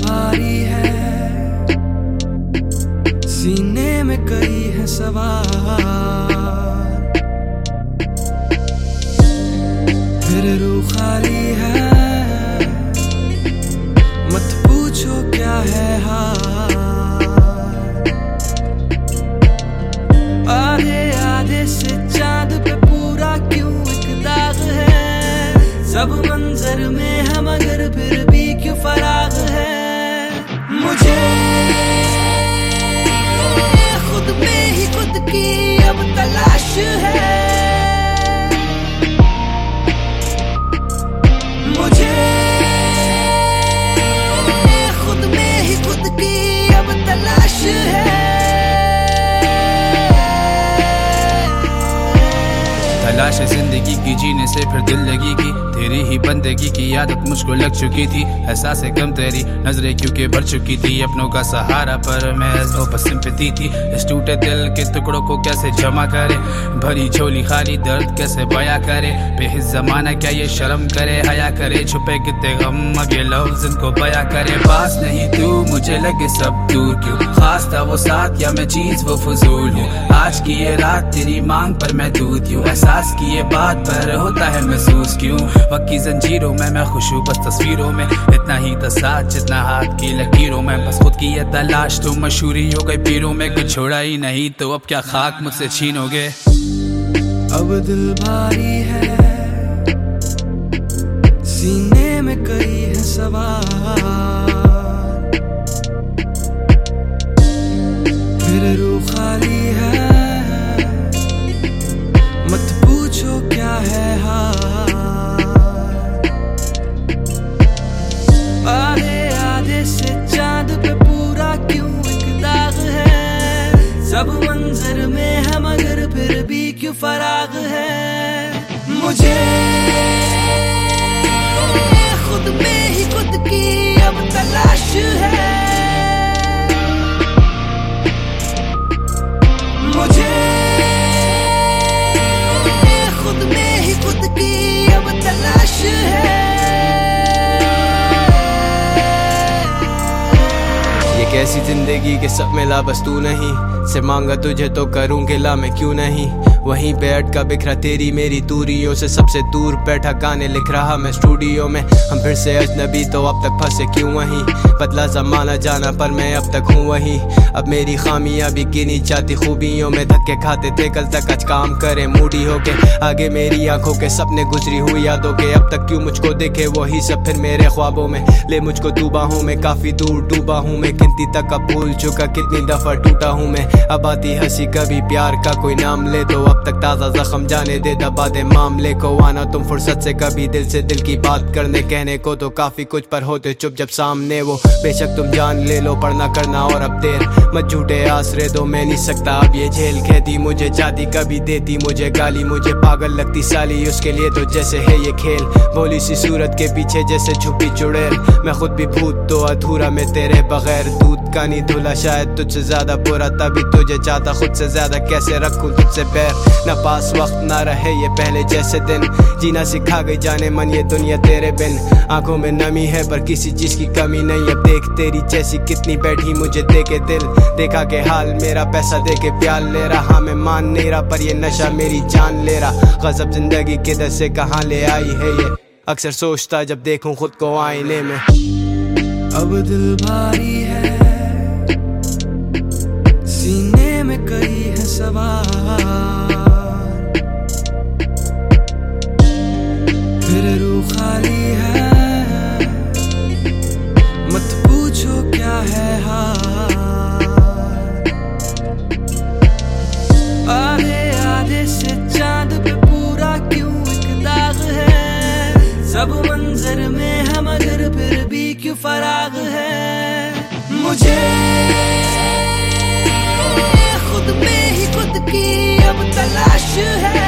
भारी है, सीने में कई है सवाल, फिर रूह खाली है, मत पूछो क्या है हाल। आधे आधे से चांद पे पूरा क्यों एक दाग है, सब मंजर में है मगर फिर भी क्यों फराग है। मुझे खुद में ही खुद की अब तलाश है, मुझे खुद में ही खुद की अब तलाश है। तलाश है जिंदगी की जीने से फिर दिल लगी की, तेरी ही बंदगी की आदत मुझको लग चुकी थी। एहसास है कम तेरी नजरें क्योंकि भर चुकी थी अपनों का सहारा, पर मैं बस सिंपैथी थी। इस टूटे दिल के टुकड़ों को कैसे जमा करे, भरी झोली खाली दर्द कैसे बयां करे। बेहिस जमाना क्या ये शर्म करे, हया करे, छुपे कितने गम अब ये लफ्ज इनको बयां करे। पास नहीं तू मुझे लगे सब दूर क्यों, खास था वो साथ या मैं चीज वो फजूल हूँ। आज की ये रात तेरी मांग पर मैं दूध यूं, एहसास की ये बात पर होता है महसूस क्यों। वक्त की जंजीरों में मैं खुश हूँ बस तस्वीरों में, इतना ही था साथ जितना हाथ की लकीरों में। बस खुद की ये तलाश तो मशहूरी हो गई पीरों में, कुछ छोड़ा ही नहीं तो अब क्या खाक मुझसे छीनोगे। अब दिल भारी है, सीने में कई है सवाल, फिर रूह खाली है, मत पूछो क्या है हाल। आधे आधे से चांद पे पूरा क्यों एक दाग है, सब मंजर में है मगर फिर भी क्यों फराग है। मुझे खुद में ही खुद की अब तलाश है, मुझे खुद में ही खुद की अब तलाश है। ये कैसी जिंदगी के सब मिला बस तू नहीं, से मांगा तुझे तो करूं गिला मैं क्यों नहीं। वहीं पे अटका बिखरा तेरी मेरी दूरियों से, सबसे दूर बैठा गाने लिख रहा मैं स्टूडियो में। हम फिर से अजनबी तो अब तक फंसे क्यों वहीं, बदला जमाना जाना पर मैं अब तक हूँ वहीं। अब मेरी खामियां भी गिनी जाती खूबियों में, धक्के खाते थे कल तक आज काम करे मूडी होके। आगे मेरी आंखों के सपने गुजरी हुई यादों के, अब तक क्यों मुझको देखे वही सब फिर मेरे ख्वाबों में। ले मुझको तू बाहों में, काफी दूर डूबा हूँ मैं, गिनती तक अब भूल चुका कितनी दफा टूटा हूँ मैं। अब आती हंसी कभी प्यार का कोई नाम ले तो, अब तक ताजा जख्म जाने दे दबा दे मामले को। आना तुम फुर्सत से कभी दिल से दिल की बात करने, कहने को तो काफी कुछ पर होते चुप जब सामने वो। बेशक तुम जान ले लो पर ना करना और अब देर, मत झूठे आसरे दो मैं नहीं सकता अब ये झेल। कहती मुझे जाती कभी देती मुझे गाली, मुझे पागल लगती साली उसके लिए तो जैसे है ये खेल। भोली सी सूरत के पीछे जैसे छुपी चुड़ैल, मैं खुद भी भूत तो अधूरा मैं तेरे बगैर। दूध का नहीं धुला शायद तुझसे ज्यादा बुरा, तभी तुझे चाहता खुद से ज्यादा, कैसे रखूं तुझसे पैर। ना पास वक्त ना रहे ये पहले जैसे दिन, जीना सिखा गई जाने मन ये दुनिया तेरे बिन। आंखों में नमी है पर किसी चीज की कमी नहीं, अब देख तेरी जैसी कितनी बैठी मुझे देके दिल। देखा के हाल मेरा पैसा देके प्यार ले रहा, मैं मान नहीं रहा पर ये नशा मेरी जान ले रहा। गजब जिंदगी किधर से कहाँ ले आई है ये, अक्सर सोचता जब देखूं खुद को आईने में। अब दिल भारी है, सीने में कई है सवाल, फिर रूह खाली है, मत पूछो क्या है हाल। आधे आधे से चांद पे पूरा क्यों एक दाग है, सब मंजर में है मगर फिर भी क्यों फराग है। मुझे खुद में ही खुद की अब तलाश है,